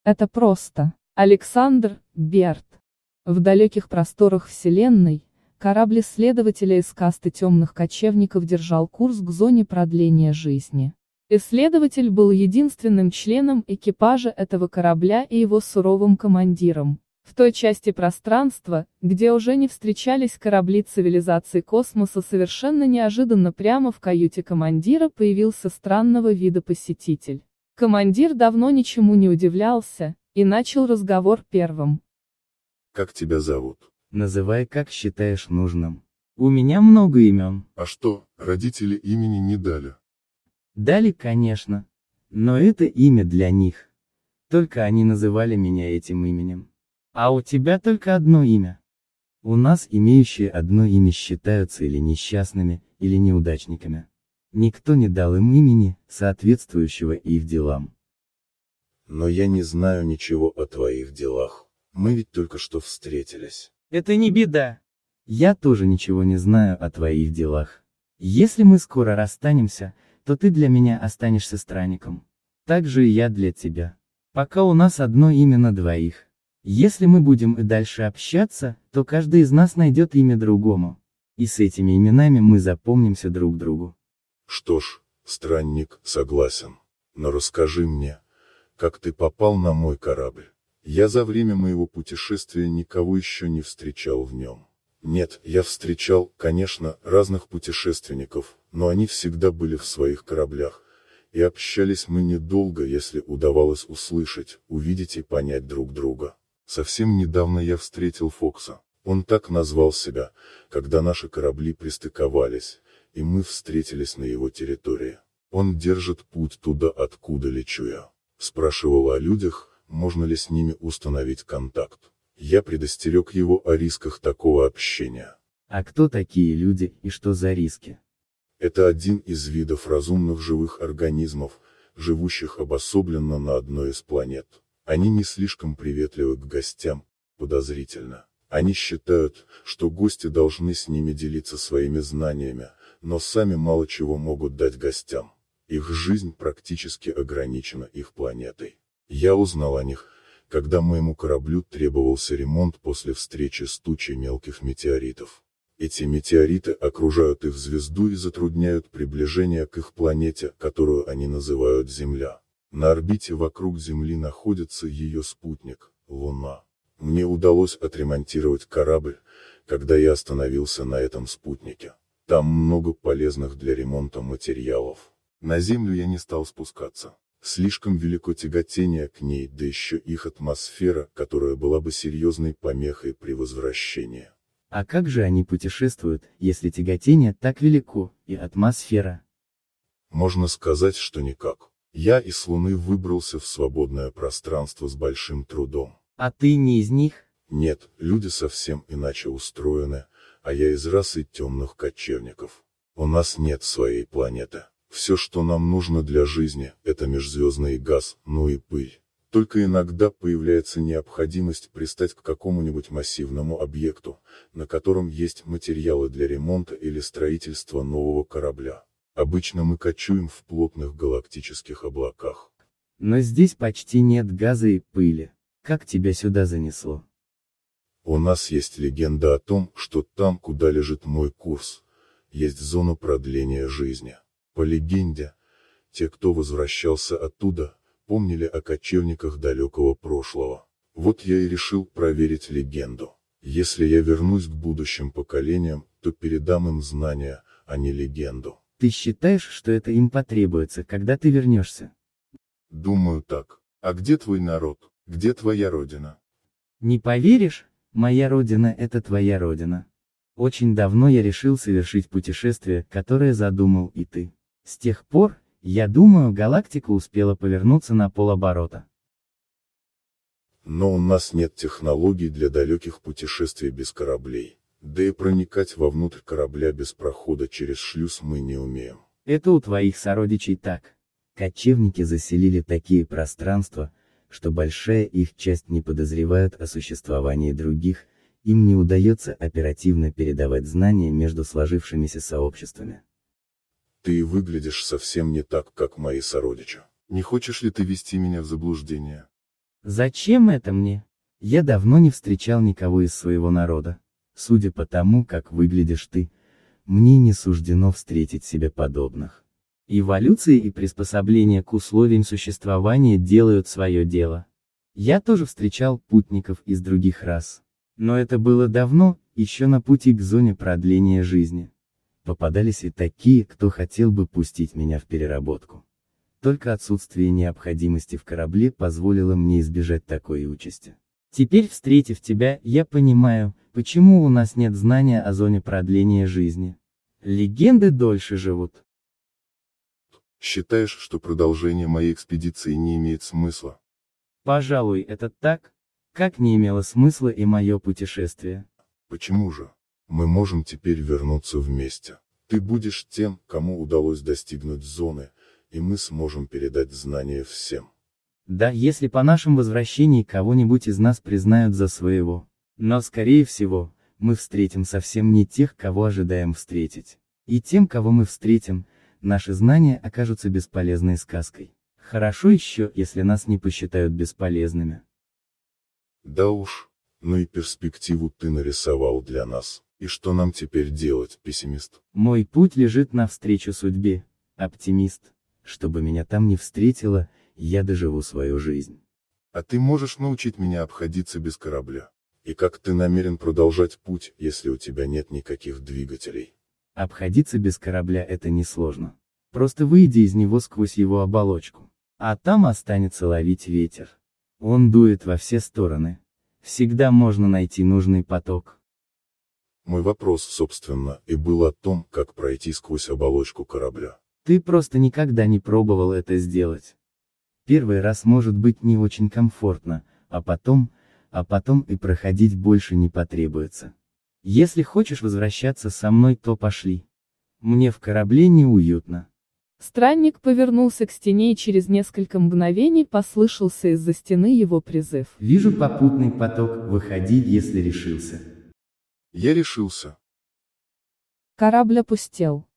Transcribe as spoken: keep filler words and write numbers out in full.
Это просто. Александр Берт. В далеких просторах Вселенной, корабль исследователя из касты темных кочевников держал курс к зоне продления жизни. Исследователь был единственным членом экипажа этого корабля и его суровым командиром. В той части пространства, где уже не встречались корабли цивилизации космоса, совершенно неожиданно прямо в каюте командира появился странного вида посетитель. Командир давно ничему не удивлялся, и начал разговор первым. Как тебя зовут? Называй, как считаешь нужным. У меня много имен. А что, родители имени не дали? Дали, конечно. Но это имя для них. Только они называли меня этим именем. А у тебя только одно имя. У нас имеющие одно имя считаются или несчастными, или неудачниками. Никто не дал им имени, соответствующего их делам. Но я не знаю ничего о твоих делах. Мы ведь только что встретились. Это не беда. Я тоже ничего не знаю о твоих делах. Если мы скоро расстанемся, то ты для меня останешься странником. Так же и я для тебя. Пока у нас одно имя на двоих. Если мы будем и дальше общаться, то каждый из нас найдет имя другому. И с этими именами мы запомнимся друг другу. Что ж, странник, согласен. Но расскажи мне, как ты попал на мой корабль? Я за время моего путешествия никого еще не встречал в нем. Нет, я встречал, конечно, разных путешественников, но они всегда были в своих кораблях. И общались мы недолго, если удавалось услышать, увидеть и понять друг друга. Совсем недавно я встретил Фокса. Он так назвал себя, когда наши корабли пристыковались, и мы встретились на его территории. Он держит путь туда, откуда лечу я. Спрашивал о людях, можно ли с ними установить контакт. Я предостерег его о рисках такого общения. А кто такие люди и что за риски? Это один из видов разумных живых организмов, живущих обособленно на одной из планет. Они не слишком приветливы к гостям, подозрительно. Они считают, что гости должны с ними делиться своими знаниями, но сами мало чего могут дать гостям. Их жизнь практически ограничена их планетой. Я узнал о них, когда моему кораблю требовался ремонт после встречи с тучей мелких метеоритов. Эти метеориты окружают их звезду и затрудняют приближение к их планете, которую они называют Земля. На орбите вокруг Земли находится ее спутник, Луна. Мне удалось отремонтировать корабль, когда я остановился на этом спутнике. Там много полезных для ремонта материалов. На Землю я не стал спускаться. Слишком велико тяготение к ней, да еще их атмосфера, которая была бы серьезной помехой при возвращении. А как же они путешествуют, если тяготение так велико, и атмосфера? Можно сказать, что никак. Я из Луны выбрался в свободное пространство с большим трудом. А ты не из них? Нет, люди совсем иначе устроены, а я из расы темных кочевников. У нас нет своей планеты. Все, что нам нужно для жизни, это межзвездный газ, ну и пыль. Только иногда появляется необходимость пристать к какому-нибудь массивному объекту, на котором есть материалы для ремонта или строительства нового корабля. Обычно мы кочуем в плотных галактических облаках. Но здесь почти нет газа и пыли. Как тебя сюда занесло? У нас есть легенда о том, что там, куда лежит мой курс, есть зона продления жизни. По легенде, те, кто возвращался оттуда, помнили о кочевниках далекого прошлого. Вот я и решил проверить легенду. Если я вернусь к будущим поколениям, то передам им знания, а не легенду. Ты считаешь, что это им потребуется, когда ты вернешься? Думаю так. А где твой народ? Где твоя родина? Не поверишь, моя родина — это твоя родина. Очень давно я решил совершить путешествие, которое задумал и ты. С тех пор, я думаю, галактика успела повернуться на полоборота. Но у нас нет технологий для далеких путешествий без кораблей. Да и проникать вовнутрь корабля без прохода через шлюз мы не умеем. Это у твоих сородичей так. Кочевники заселили такие пространства, что большая их часть не подозревают о существовании других, им не удается оперативно передавать знания между сложившимися сообществами. Ты выглядишь совсем не так, как мои сородичи. Не хочешь ли ты ввести меня в заблуждение? Зачем это мне? Я давно не встречал никого из своего народа. Судя по тому, как выглядишь ты, мне не суждено встретить себе подобных. Эволюция и приспособление к условиям существования делают свое дело. Я тоже встречал путников из других рас. Но это было давно, еще на пути к зоне продления жизни. Попадались и такие, кто хотел бы пустить меня в переработку. Только отсутствие необходимости в корабле позволило мне избежать такой участи. Теперь, встретив тебя, я понимаю, почему у нас нет знания о зоне продления жизни. Легенды дольше живут. Считаешь, что продолжение моей экспедиции не имеет смысла? Пожалуй, это так, как не имело смысла и мое путешествие. Почему же? Мы можем теперь вернуться вместе. Ты будешь тем, кому удалось достигнуть зоны, и мы сможем передать знания всем. Да, если по нашем возвращении кого-нибудь из нас признают за своего. Но скорее всего, мы встретим совсем не тех, кого ожидаем встретить. И тем, кого мы встретим, наши знания окажутся бесполезной сказкой. Хорошо еще, если нас не посчитают бесполезными. Да уж, ну и перспективу ты нарисовал для нас. И что нам теперь делать, пессимист? Мой путь лежит навстречу судьбе, оптимист. Чтобы меня там не встретило, я доживу свою жизнь. А ты можешь научить меня обходиться без корабля? И как ты намерен продолжать путь, если у тебя нет никаких двигателей? Обходиться без корабля это несложно. Просто выйди из него сквозь его оболочку. А там останется ловить ветер. Он дует во все стороны. Всегда можно найти нужный поток. Мой вопрос, собственно, и был о том, как пройти сквозь оболочку корабля. Ты просто никогда не пробовал это сделать. Первый раз может быть не очень комфортно, а потом, а потом и проходить больше не потребуется. Если хочешь возвращаться со мной, то пошли. Мне в корабле неуютно. Странник повернулся к стене, и через несколько мгновений послышался из-за стены его призыв. Вижу попутный поток, выходи, если решился. Я решился. Корабль опустел.